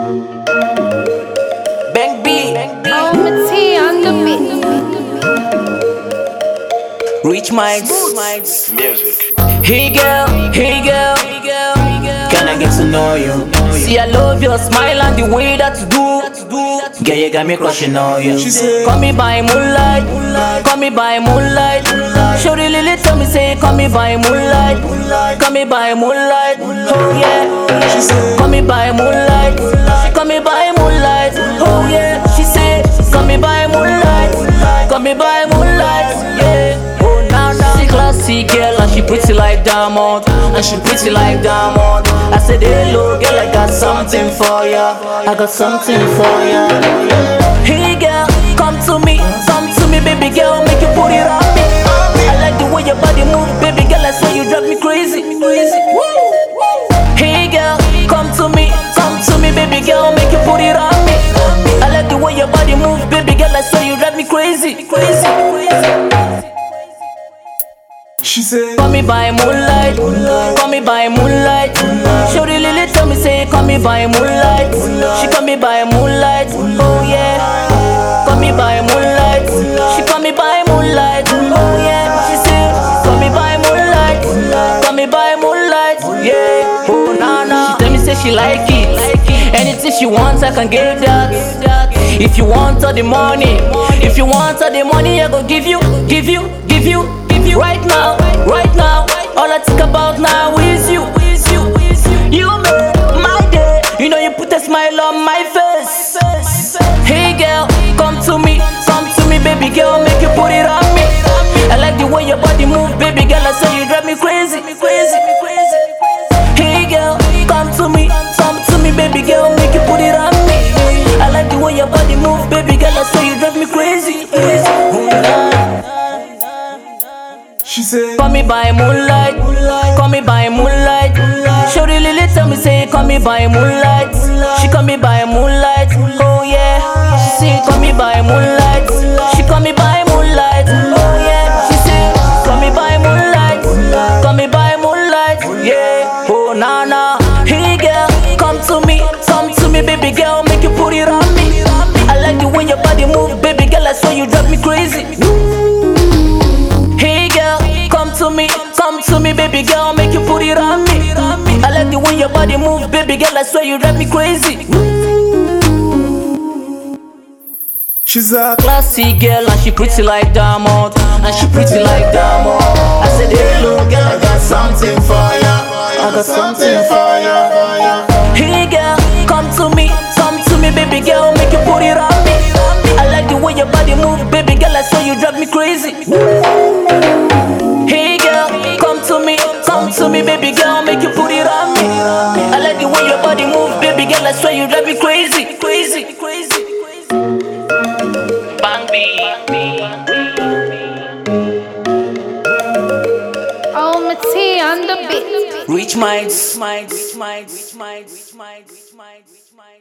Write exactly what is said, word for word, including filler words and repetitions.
Bang B, Oh, my tea on the beat. Rich Minds. Music. Hey girl, hey girl, can I get to know you? See, I love your smile and the way that you do. Girl, you got me crushing on you. Call me by moonlight, call me by moonlight. Shorty Lily tell me say, call me by moonlight, call me by moonlight. Oh yeah, call me by moonlight, call me by moonlight. Oh yeah, she said, call me by moonlight, call me by moonlight. Yeah. She classy girl and she pretty like diamond, and she pretty like diamond. I said, hello girl, I got something for ya, I got something for ya. Hey girl, come to me, come to me, baby girl, make you put it on me. I like the way your body move, baby girl, I swear you drive me crazy. Hey girl, come to me, come to me, baby girl, make you put it on me. I like the way your body move, baby girl, I swear you drive me crazy, crazy, crazy. She said, call me by moonlight, call me by moonlight. Shorty Lily tell me say, call me by moonlight. She call me by moonlight, oh yeah. Call me by moonlight, she call me by moonlight, oh yeah. She say, call me by moonlight, call me by moonlight, yeah. Oh na na. She tell me say she like it, anything she wants I can give that. If you want all the money, if you want all the money, I go give you, give you, give you, give you. Right now, right now, all I think about now is you, is you, is you. You make my day. You know you put a smile on my face. Hey girl, come to me, come to me, baby girl, make you put it on me. I like the way your body move, baby girl, I say you drive me crazy, crazy, crazy. Hey girl, come to me, come to me, baby girl, make you put it on me. I like the way your body move, baby girl, I say you drive me crazy, crazy. she said, call me by moonlight, call me by moonlight. Shorty Lily tell me say, call me by moonlight. She call me by moonlight, oh yeah. She say, call me by moonlight. She call me by moonlight, oh yeah. She say, call me by moonlight, call me by moonlight, yeah. Oh na na. Hey girl, come to me, come to me, baby girl, make you put it on me. I like the way your body move, baby girl, I swear you drive me crazy. Hey girl, come to me, come to me, baby girl, make you put it on me. I like the way your body move, baby girl, I swear you drive me crazy. she's a Classy girl and she pretty like diamond, and she pretty like diamond. I said, hello girl, I got something for ya, I got something for ya. Hey girl, come to me, come to me, baby girl, make you put it on me. I like the way your body move, baby girl, I swear you drive me crazy. Hey girl, come to me, come to me, baby girl, make you put it on me. I like the way your body move, baby girl, I swear you drive me crazy, crazy, crazy. Bang B. Oh, my tea on the beat. Rich Minds.